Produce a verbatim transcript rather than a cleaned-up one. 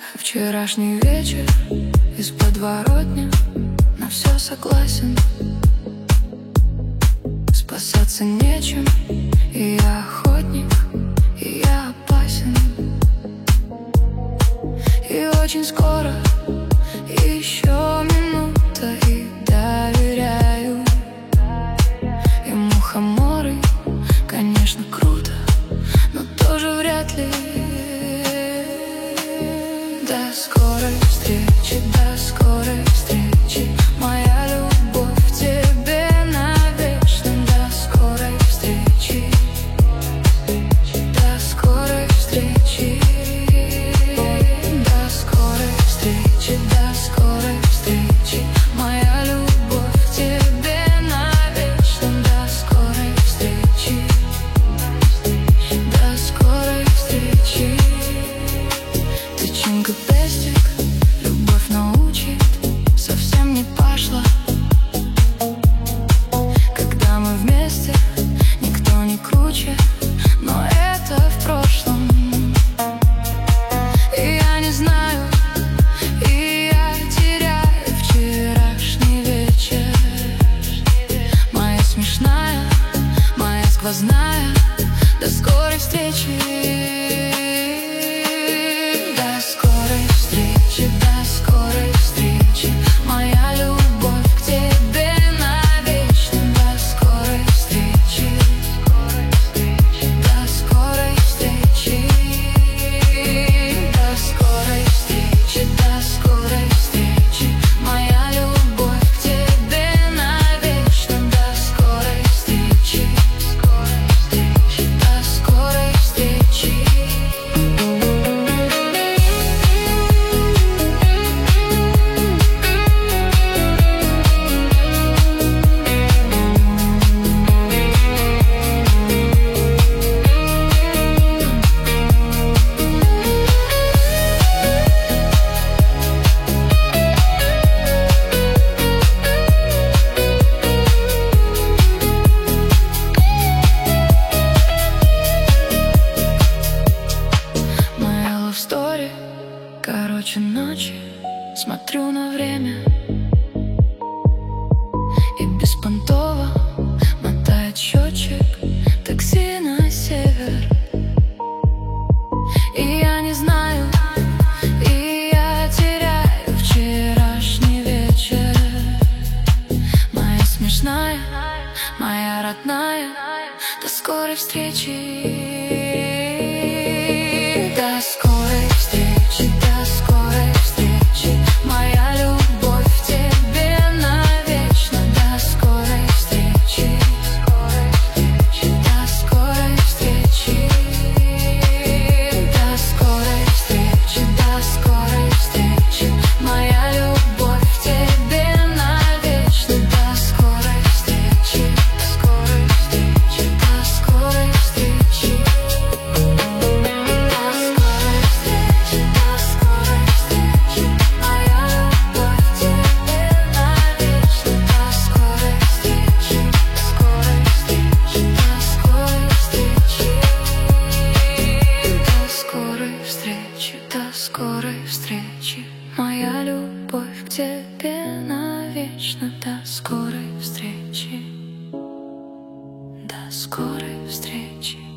Вчерашний вечер из подворотни, на все согласен. Спасаться нечем, и я охотник, и я опасен. И очень скоро, еще минута, и доверяю. И мухоморы, конечно, круто, но тоже вряд ли. До скорой встречи, до скорой встречи, моя любовь к тебе навечно. До скорой встречи, до скорой встречи, до скорой встречи, до скорой встречи, моя любовь к тебе навечно. До скорой встречи, до скорой встречи. Тычинка пестик, любовь научит, совсем не пошла. Когда мы вместе, никто не круче, но это в прошлом. И я не знаю, и я теряю вчерашний вечер. Моя смешная, моя сквозная, до скорой встречи. До скорой встречи, до скорой встречи, моя любовь к тебе навечно. До скорой встречи, до скорой встречи, до скорой встречи, до скорой встречи, моя любовь к тебе навечно. До скорой встречи, до скорой встречи. Моя love story, короче ночи, смотрю на время и беспонтово мотает счетчик такси на север. И я не знаю, и я теряю вчерашний вечер. Моя смешная, моя родная, до скорой встречи. До скорой встречи, до скорой встречи, моя любовь к тебе навечно. До скорой встречи, до скорой встречи, до скорой встречи, до скорой встречи, моя любовь к тебе навечно. До скорой встречи, до скорой встречи, до скорой встречи. До скорой встречи, моя любовь к тебе навечно. До скорой встречи, до скорой встречи.